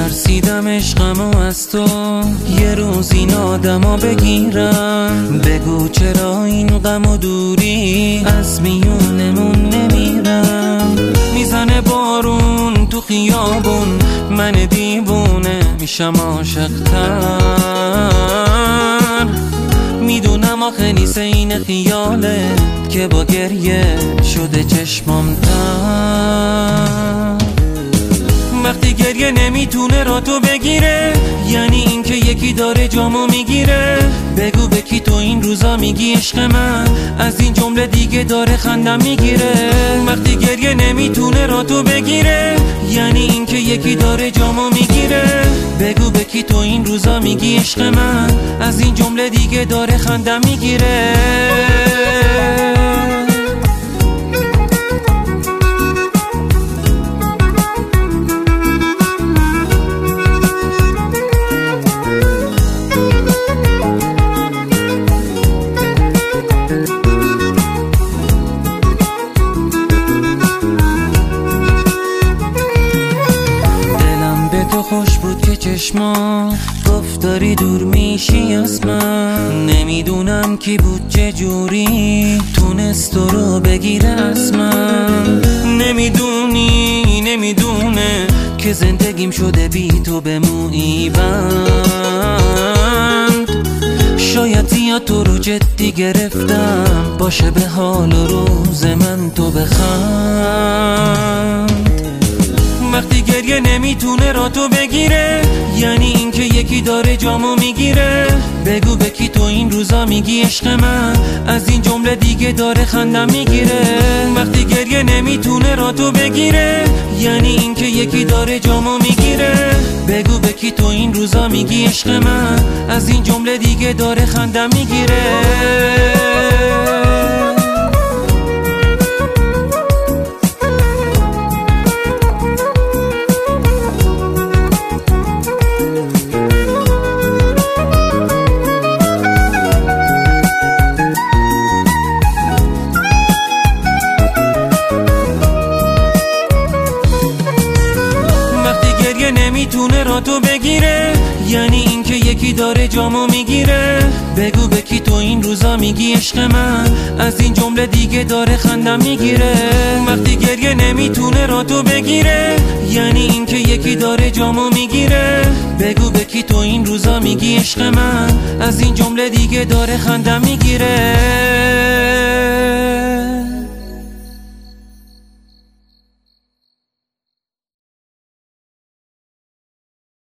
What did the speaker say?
ترسیدم عشقمو از تو یه روز این آدما بگیرم. بگو چرا این غم و دوری از میونمون نمیرم. میزنه بارون تو خیابون، من دیوونه میشم عاشق‌تر. میدونم آخه نیست این خیاله که با گریه شده چشمام تر. وقتی گریه نمیتونه را تو بگیره، یعنی این که یکی داره جامو میگیره. بگو به کی تو این روزا میگی عشق من، از این جمله دیگه داره خندم میگیره. وقتی گریه نمیتونه را تو بگیره، یعنی این که یکی داره جامو میگیره. بگو به کی تو این روزا میگی عشق من، از این جمله دیگه داره خندم میگیره. خوش بود که چشما گفت داری دور میشی از من. نمیدونم کی بود چه جوری تونست تو رو بگیره از من. نمیدونه که زندگیم شده بی تو به مویی بند. شاید زیاد تو رو جدی گرفتم، باشه به حال و روز من تو بخند. وقتی گریه نمیتونه را تو بگیره، یعنی این که یکی داره جامو میگیره. بگو به کی تو این روزا میگی عشق من، از این جمله دیگه داره خندم میگیره. وقتی گریه نمیتونه را تو بگیره، یعنی این که یکی داره جامو میگیره. بگو به کی تو این روزا میگی عشق من، از این جمله دیگه داره خندم میگیره. نمیتونه را تو بگیره، یعنی این که یکی داره جامو میگیره. بگو به کی تو این روزا میگی عشق من، از این جمله دیگه داره خندم میگیره. وقتی گریه نمیتونه را تو بگیره، یعنی این که یکی داره جامو میگیره. بگو به کی تو این روزا میگی عشق من، از این جمله دیگه داره خندم میگیره.